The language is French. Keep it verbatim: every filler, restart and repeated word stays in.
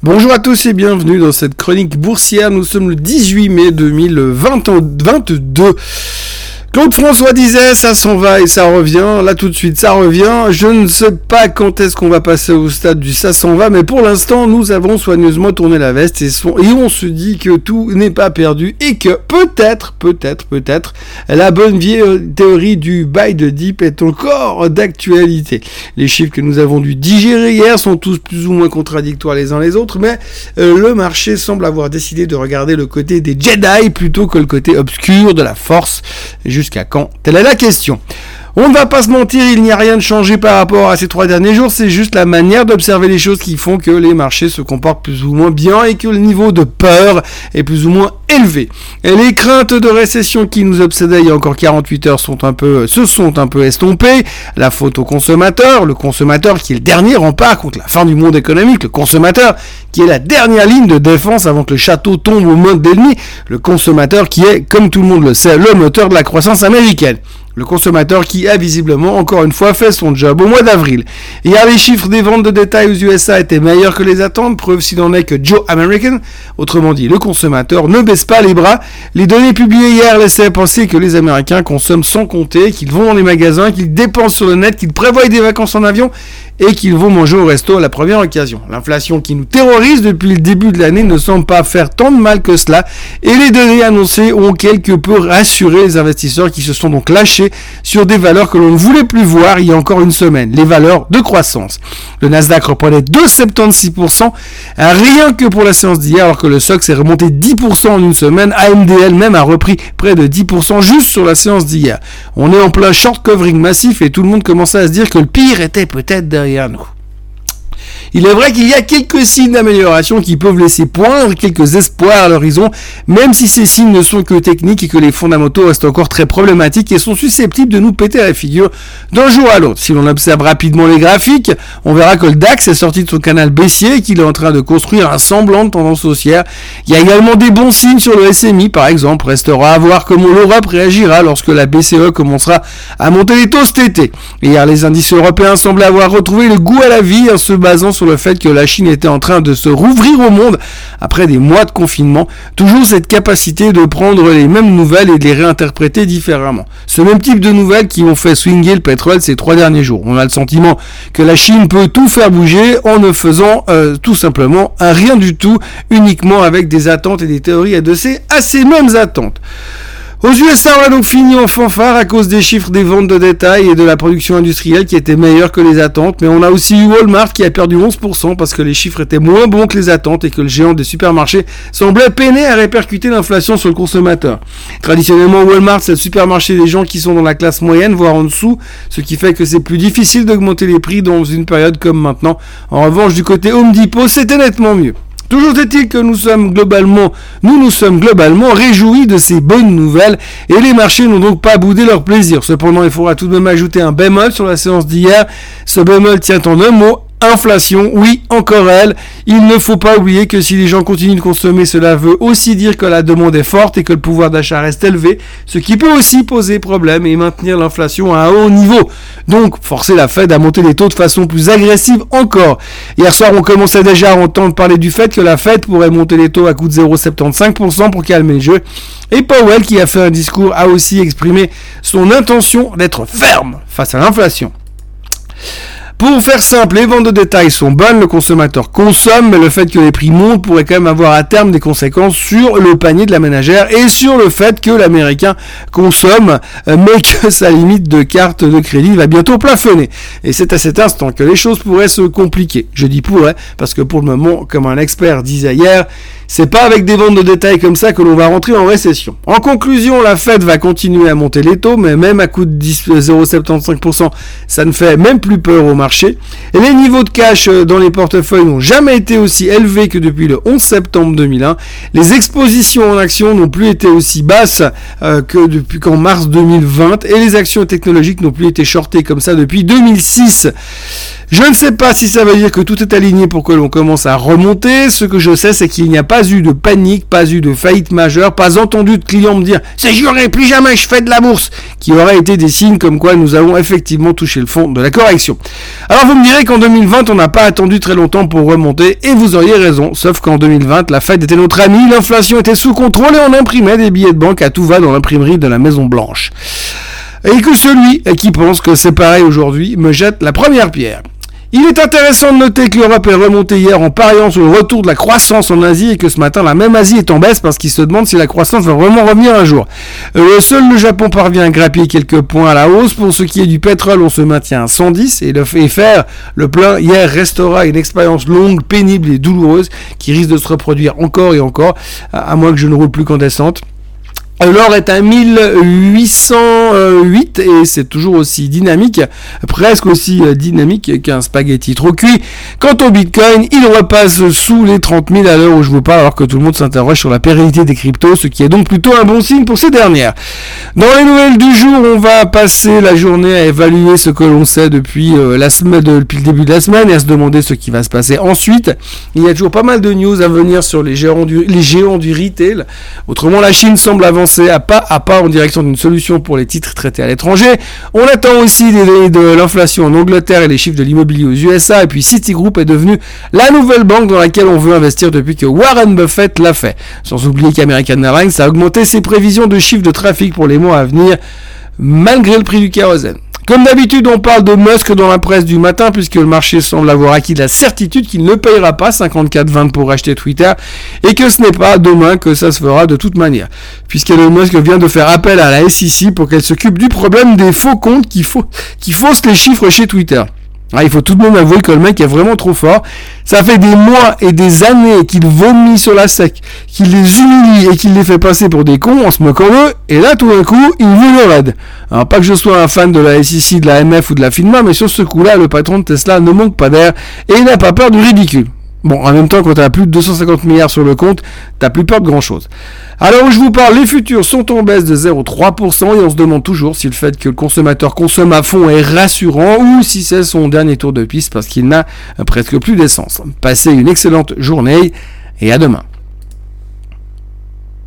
Bonjour à tous et bienvenue dans cette chronique boursière. Nous sommes le dix-huit mai deux mille vingt-deux. Claude François disait ça s'en va et ça revient, là tout de suite ça revient, je ne sais pas quand est-ce qu'on va passer au stade du ça s'en va, mais pour l'instant nous avons soigneusement tourné la veste et, son, et on se dit que tout n'est pas perdu et que peut-être, peut-être, peut-être, la bonne vieille théorie du buy the dip est encore d'actualité. Les chiffres que nous avons dû digérer hier sont tous plus ou moins contradictoires les uns les autres, mais euh, le marché semble avoir décidé de regarder le côté des Jedi plutôt que le côté obscur de la force. Jusqu'à quand? Telle est la question. On ne va pas se mentir, il n'y a rien de changé par rapport à ces trois derniers jours, c'est juste la manière d'observer les choses qui font que les marchés se comportent plus ou moins bien et que le niveau de peur est plus ou moins élevé. Et les craintes de récession qui nous obsédaient il y a encore quarante-huit heures sont un peu, se sont un peu estompées. La faute au consommateur, le consommateur qui est le dernier rempart contre la fin du monde économique, le consommateur qui est la dernière ligne de défense avant que le château tombe aux mains de l'ennemi, le consommateur qui est, comme tout le monde le sait, le moteur de la croissance américaine. Le consommateur qui a visiblement encore une fois fait son job au mois d'avril. Hier, les chiffres des ventes de détail aux U S A étaient meilleurs que les attentes, preuve s'il en est que Joe American, autrement dit le consommateur, ne baisse pas les bras. Les données publiées hier laissaient penser que les Américains consomment sans compter, qu'ils vont dans les magasins, qu'ils dépensent sur le net, qu'ils prévoient des vacances en avion et qu'ils vont manger au resto à la première occasion. L'inflation qui nous terrorise depuis le début de l'année ne semble pas faire tant de mal que cela et les données annoncées ont quelque peu rassuré les investisseurs qui se sont donc lâchés sur des valeurs que l'on ne voulait plus voir il y a encore une semaine, les valeurs de croissance. Le Nasdaq reprenait deux virgule soixante-seize pour cent rien que pour la séance d'hier, alors que le S O X est remonté dix pour cent en une semaine. A M D L même a repris près de dix pour cent juste sur la séance d'hier. On est en plein short covering massif et tout le monde commençait à se dire que le pire était peut-être derrière nous. Il est vrai qu'il y a quelques signes d'amélioration qui peuvent laisser poindre quelques espoirs à l'horizon, même si ces signes ne sont que techniques et que les fondamentaux restent encore très problématiques et sont susceptibles de nous péter à la figure d'un jour à l'autre. Si l'on observe rapidement les graphiques, on verra que le DAX est sorti de son canal baissier et qu'il est en train de construire un semblant de tendance haussière. Il y a également des bons signes sur le S M I, par exemple. Restera à voir comment l'Europe réagira lorsque la B C E commencera à monter les taux cet été. Hier, les indices européens semblent avoir retrouvé le goût à la vie en se basant sur le fait que la Chine était en train de se rouvrir au monde après des mois de confinement. Toujours cette capacité de prendre les mêmes nouvelles et de les réinterpréter différemment. Ce même type de nouvelles qui ont fait swinger le pétrole ces trois derniers jours. On a le sentiment que la Chine peut tout faire bouger en ne faisant euh, tout simplement un rien du tout, uniquement avec des attentes et des théories adossées à ces mêmes attentes. Aux U S A, on a donc fini en fanfare à cause des chiffres des ventes de détail et de la production industrielle qui étaient meilleurs que les attentes, mais on a aussi eu Walmart qui a perdu onze pour cent parce que les chiffres étaient moins bons que les attentes et que le géant des supermarchés semblait peiner à répercuter l'inflation sur le consommateur. Traditionnellement, Walmart, c'est le supermarché des gens qui sont dans la classe moyenne, voire en dessous, ce qui fait que c'est plus difficile d'augmenter les prix dans une période comme maintenant. En revanche, du côté Home Depot, c'était nettement mieux. Toujours est-il que nous sommes globalement, nous nous sommes globalement réjouis de ces bonnes nouvelles et les marchés n'ont donc pas boudé leur plaisir. Cependant, il faudra tout de même ajouter un bémol sur la séance d'hier. Ce bémol tient en un mot. Inflation, oui, encore elle. Il ne faut pas oublier que si les gens continuent de consommer, cela veut aussi dire que la demande est forte et que le pouvoir d'achat reste élevé, ce qui peut aussi poser problème et maintenir l'inflation à un haut niveau. Donc, forcer la Fed à monter les taux de façon plus agressive encore. Hier soir, on commençait déjà à entendre parler du fait que la Fed pourrait monter les taux à coût de zéro virgule soixante-quinze pour cent pour calmer le jeu. Et Powell, qui a fait un discours, a aussi exprimé son intention d'être ferme face à l'inflation. Pour faire simple, les ventes de détail sont bonnes, le consommateur consomme, mais le fait que les prix montent pourrait quand même avoir à terme des conséquences sur le panier de la ménagère et sur le fait que l'Américain consomme, mais que sa limite de carte de crédit va bientôt plafonner. Et c'est à cet instant que les choses pourraient se compliquer. Je dis pourrait, parce que pour le moment, comme un expert disait hier, c'est pas avec des ventes de détail comme ça que l'on va rentrer en récession. En conclusion, la Fed va continuer à monter les taux, mais même à coût de zéro virgule soixante-quinze pour cent, ça ne fait même plus peur au marché. Et les niveaux de cash dans les portefeuilles n'ont jamais été aussi élevés que depuis le onze septembre deux mille un. Les expositions en actions n'ont plus été aussi basses euh, que depuis qu'en mars deux mille vingt, et les actions technologiques n'ont plus été shortées comme ça depuis deux mille six. Je ne sais pas si ça veut dire que tout est aligné pour que l'on commence à remonter. Ce que je sais, c'est qu'il n'y a pas eu de panique, pas eu de faillite majeure, pas entendu de clients me dire « c'est juré, plus jamais je fais de la bourse », qui auraient été des signes comme quoi nous avons effectivement touché le fond de la correction. Alors vous me direz qu'en deux mille vingt, on n'a pas attendu très longtemps pour remonter, et vous auriez raison, sauf qu'en deux mille vingt, la Fed était notre amie, l'inflation était sous contrôle et on imprimait des billets de banque à tout va dans l'imprimerie de la Maison Blanche. Et que celui qui pense que c'est pareil aujourd'hui me jette la première pierre. Il est intéressant de noter que l'Europe est remontée hier en pariant sur le retour de la croissance en Asie et que ce matin, la même Asie est en baisse parce qu'il se demande si la croissance va vraiment revenir un jour. Euh, seul le Japon parvient à grappiller quelques points à la hausse. Pour ce qui est du pétrole, on se maintient à cent dix et le fait faire le plein hier restera une expérience longue, pénible et douloureuse qui risque de se reproduire encore et encore, à moins que je ne roule plus qu'en descente. L'or est à mille huit cent huit et c'est toujours aussi dynamique, presque aussi dynamique qu'un spaghetti trop cuit. Quant au Bitcoin, il repasse sous les trente mille à l'heure où je vous parle, alors que tout le monde s'interroge sur la pérennité des cryptos, ce qui est donc plutôt un bon signe pour ces dernières. Dans les nouvelles du jour, on va passer la journée à évaluer ce que l'on sait depuis, euh, la semaine, depuis le début de la semaine et à se demander ce qui va se passer ensuite. Il y a toujours pas mal de news à venir sur les géants du, les géants du retail. Autrement, la Chine semble avancer à pas à pas en direction d'une solution pour les titres traités à l'étranger. On attend aussi des données de l'inflation en Angleterre et les chiffres de l'immobilier aux U S A. Et puis Citigroup est devenu la nouvelle banque dans laquelle on veut investir depuis que Warren Buffett l'a fait. Sans oublier qu'American Airlines a augmenté ses prévisions de chiffre de trafic pour les mois à venir, malgré le prix du kérosène. Comme d'habitude, on parle de Musk dans la presse du matin puisque le marché semble avoir acquis la certitude qu'il ne payera pas cinquante-quatre vingt pour acheter Twitter et que ce n'est pas demain que ça se fera de toute manière. Puisqu'Elon Musk vient de faire appel à la S E C pour qu'elle s'occupe du problème des faux comptes qui, faux, qui faussent les chiffres chez Twitter. Ah, il faut tout de même avouer que le mec est vraiment trop fort. Ça fait des mois et des années qu'il vomit sur la sec, qu'il les humilie et qu'il les fait passer pour des cons en se moquant d'eux, et là tout d'un coup, il veut le raid. Alors pas que je sois un fan de la S E C, de la M F ou de la FINMA, mais sur ce coup-là, le patron de Tesla ne manque pas d'air et il n'a pas peur du ridicule. Bon, en même temps, quand t'as plus de deux cent cinquante milliards sur le compte, t'as plus peur de grand chose. Alors où je vous parle, les futurs sont en baisse de zéro virgule trois pour cent et on se demande toujours si le fait que le consommateur consomme à fond est rassurant ou si c'est son dernier tour de piste parce qu'il n'a presque plus d'essence. Passez une excellente journée et à demain.